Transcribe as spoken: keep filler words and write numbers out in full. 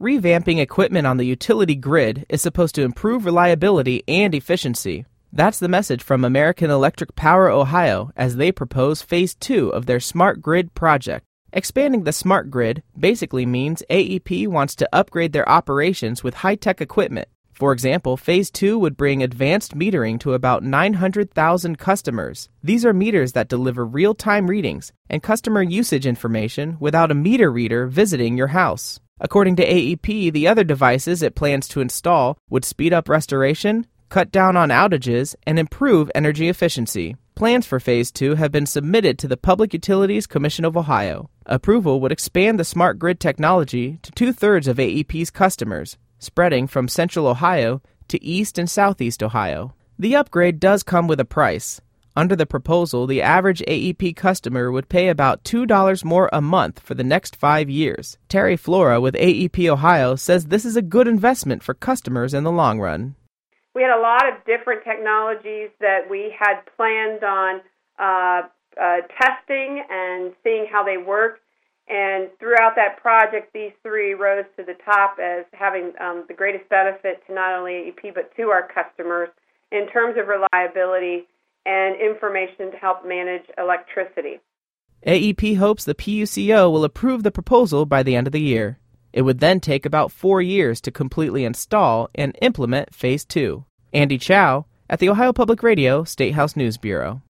revamping equipment on the utility grid is supposed to improve reliability and efficiency. That's the message from American Electric Power Ohio as they propose Phase two of their Smart Grid project. Expanding the smart grid basically means A E P wants to upgrade their operations with high-tech equipment. For example, Phase two would bring advanced metering to about nine hundred thousand customers. These are meters that deliver real-time readings and customer usage information without a meter reader visiting your house. According to A E P, the other devices it plans to install would speed up restoration, cut down on outages, and improve energy efficiency. Plans for Phase two have been submitted to the Public Utilities Commission of Ohio. Approval would expand the smart grid technology to two-thirds of A E P's customers, spreading from Central Ohio to East and Southeast Ohio. The upgrade does come with a price. Under the proposal, the average A E P customer would pay about two dollars more a month for the next five years. Terry Flora with A E P Ohio says this is a good investment for customers in the long run. We had a lot of different technologies that we had planned on uh, uh, testing and seeing how they work. And throughout that project, these three rose to the top as having um, the greatest benefit to not only A E P but to our customers in terms of reliability and information to help manage electricity. A E P hopes the P U C O will approve the proposal by the end of the year. It would then take about four years to completely install and implement Phase two. Andy Chow at the Ohio Public Radio State House News Bureau.